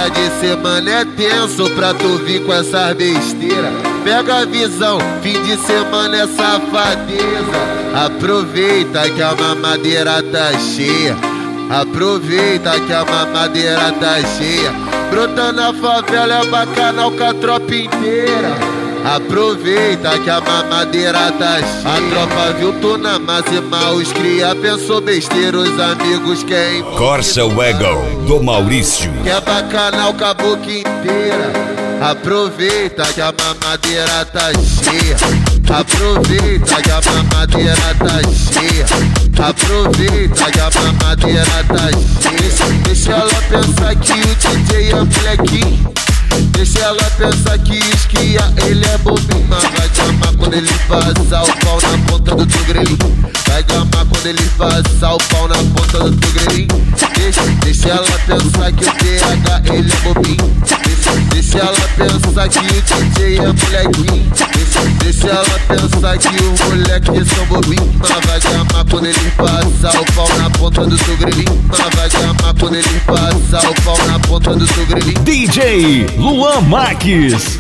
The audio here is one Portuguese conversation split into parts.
Dia de semana é tenso pra tu vir com essas besteiras. Pega a visão, fim de semana é safadeza. Aproveita que a mamadeira tá cheia. Aproveita que a mamadeira tá cheia. Brota na favela é bacanal com a tropa inteira. Aproveita que a mamadeira tá cheia. A tropa viu tu na máxima, os cria pensou besteira, os amigos querem Corsa Wagon do Maurício. Quer bacanal com a boca inteira. Aproveita que a mamadeira tá cheia. Aproveita que a mamadeira tá cheia. Aproveita que a mamadeira tá cheia. Deixa ela pensar que o DJ é molequinho. Deixa ela pensar que esquia, ele é bobinho. Mas vai gamar quando ele passar o pau na ponta do teu grelhinho. Vai gamar quando ele passar o pau na ponta do teu grelhinho. Deixa ela pensar que o TH ele é bobinho. Deixa ela pensar que o DJ é molequinho. Deixa ela pensar que os moleques são bobinhos. Mas vai gamar quando ele passar o pau na ponta do teu grelhinho. Mas vai gamar quando ele passar o pau na ponta do teu grelhinho. DJ Luan Marques.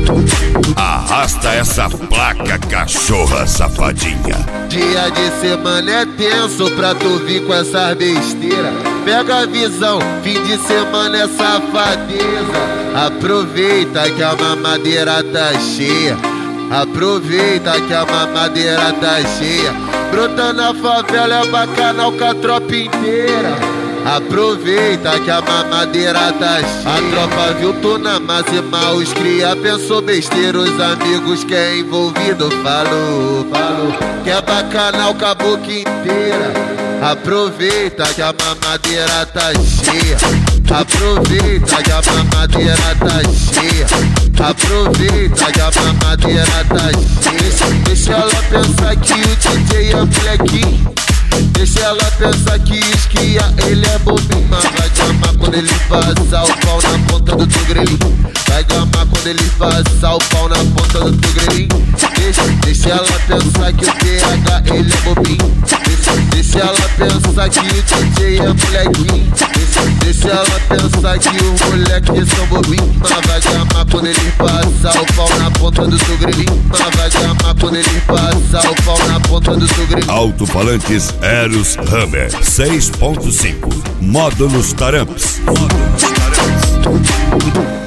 Arrasta essa placa, cachorra safadinha. Dia de semana é tenso pra tu vir com essas besteiras. Pega a visão, fim de semana é safadeza. Aproveita que a mamadeira tá cheia. Aproveita que a mamadeira tá cheia. Brota na favela é bacanal com a tropa inteira. Aproveita que a mamadeira tá cheia. A tropa viu tu na máxima, os cria pensou besteira, os amigos que é envolvido falou. Quer bacanal com a boca inteira. Aproveita que a mamadeira tá cheia. Aproveita que a mamadeira tá cheia. Aproveita que a mamadeira tá cheia. Deixa ela pensar que o DJ é molequinho. Deixa ela pensar que esquia, ele é bobinho. Mas vai gamar quando ele passar o pau na ponta do teu grelhinho. Vai gamar quando ele passar o pau na ponta do teu grelhinho. Deixa ela pensar que o TH ele é bobinho. Deixa ela pensar que o DJ é molequinho. Deixa ela pensar que os moleques são bobinhos. Mas vai gamar quando ele passar o pau na ponta do teu grelhinho. Mas vai gamar quando ele passar o pau na ponta do teu grelhinho. Alto-falantes Eros Hammer 6.5. Módulos Taramps.